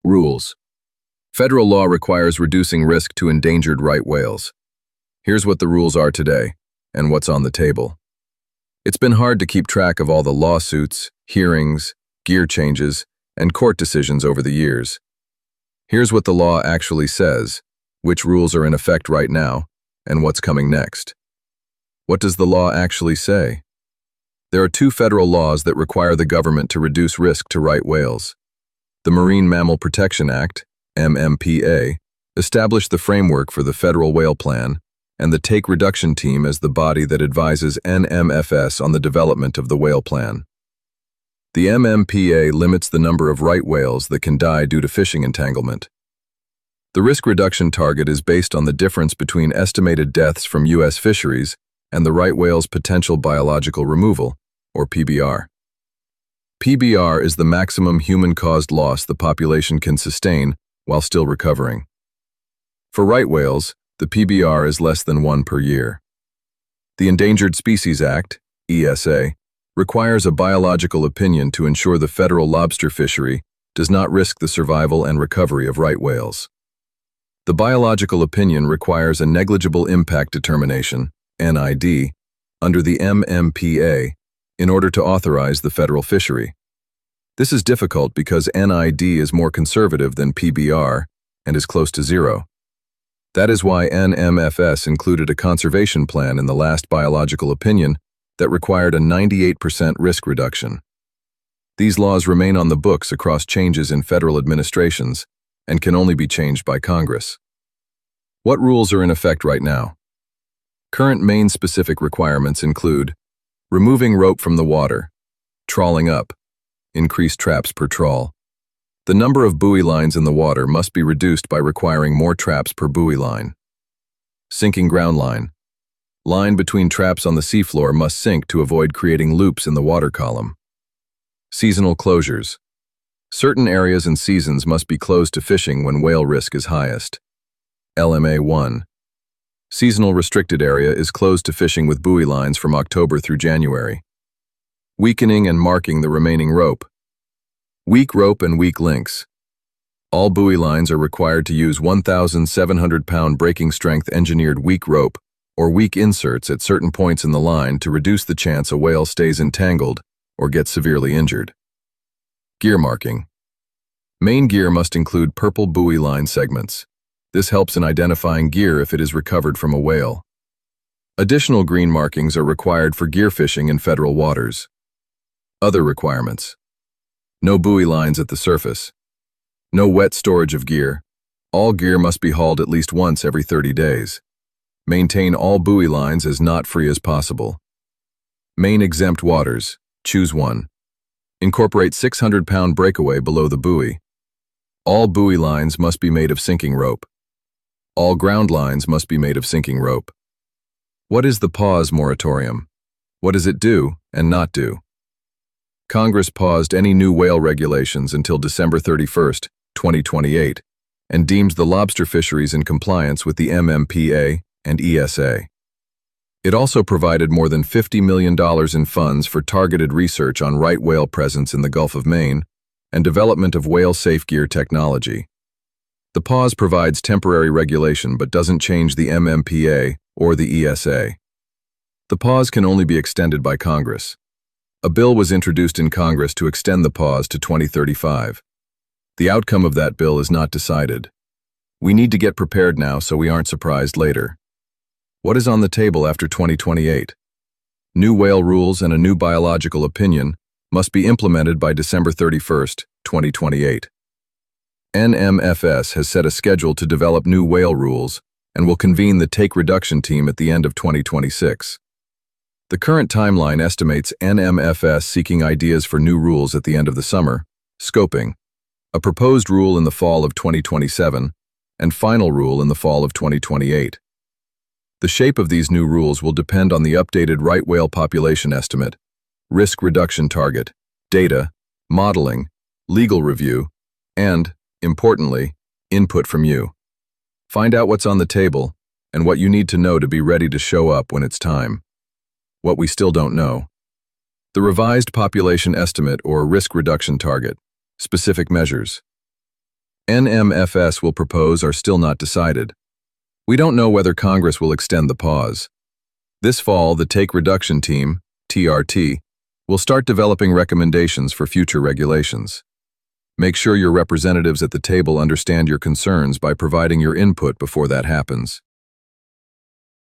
Rules. Federal law requires reducing risk to endangered right whales. Here's what the rules are today, and what's on the table. It's been hard to keep track of all the lawsuits, hearings, gear changes, and court decisions over the years. Here's what the law actually says, which rules are in effect right now, and what's coming next. What does the law actually say? There are two federal laws that require the government to reduce risk to right whales. The Marine Mammal Protection Act, MMPA, established the framework for the Federal Whale Plan, and the Take Reduction Team as the body that advises NMFS on the development of the whale plan. The MMPA limits the number of right whales that can die due to fishing entanglement. The risk reduction target is based on the difference between estimated deaths from U.S. fisheries and the right whale's potential biological removal, or PBR. PBR is the maximum human-caused loss the population can sustain while still recovering. For right whales, the PBR is less than 1 per year. The Endangered Species Act, ESA, requires a biological opinion to ensure the federal lobster fishery does not risk the survival and recovery of right whales. The biological opinion requires a negligible impact determination, NID, under the MMPA in order to authorize the federal fishery. This is difficult because NID is more conservative than PBR and is close to zero. That is why NMFS included a conservation plan in the last biological opinion that required a 98% risk reduction. These laws remain on the books across changes in federal administrations and can only be changed by Congress. What rules are in effect right now? Current Maine-specific requirements include removing rope from the water, trawling up, increased traps per trawl. The number of buoy lines in the water must be reduced by requiring more traps per buoy line. Sinking ground line. Line between traps on the seafloor must sink to avoid creating loops in the water column. Seasonal closures. Certain areas and seasons must be closed to fishing when whale risk is highest. LMA 1. Seasonal restricted area is closed to fishing with buoy lines from October through January. Weakening and marking the remaining rope. Weak rope and weak links. All buoy lines are required to use 1,700-pound breaking strength engineered weak rope or weak inserts at certain points in the line to reduce the chance a whale stays entangled or gets severely injured. Gear marking. Main gear must include purple buoy line segments. This helps in identifying gear if it is recovered from a whale. Additional green markings are required for gear fishing in federal waters. Other requirements. No buoy lines at the surface. No wet storage of gear. All gear must be hauled at least once every 30 days. Maintain all buoy lines as knot free as possible. Main exempt waters. Choose one. Incorporate 600-pound breakaway below the buoy. All buoy lines must be made of sinking rope. All ground lines must be made of sinking rope. What is the pause moratorium? What does it do and not do? Congress paused any new whale regulations until December 31, 2028, and deemed the lobster fisheries in compliance with the MMPA and ESA. It also provided more than $50 million in funds for targeted research on right whale presence in the Gulf of Maine and development of whale-safe gear technology. The pause provides temporary regulation but doesn't change the MMPA or the ESA. The pause can only be extended by Congress. A bill was introduced in Congress to extend the pause to 2035. The outcome of that bill is not decided. We need to get prepared now so we aren't surprised later. What is on the table after 2028? New whale rules and a new biological opinion must be implemented by December 31, 2028. NMFS has set a schedule to develop new whale rules and will convene the Take Reduction Team at the end of 2026. The current timeline estimates NMFS seeking ideas for new rules at the end of the summer, scoping, a proposed rule in the fall of 2027, and final rule in the fall of 2028. The shape of these new rules will depend on the updated right whale population estimate, risk reduction target, data, modeling, legal review, and, importantly, input from you. Find out what's on the table and what you need to know to be ready to show up when it's time. What we still don't know. The revised population estimate or risk reduction target, specific measures. NMFS will propose are still not decided. We don't know whether Congress will extend the pause. This fall, the Take Reduction Team, TRT, will start developing recommendations for future regulations. Make sure your representatives at the table understand your concerns by providing your input before that happens.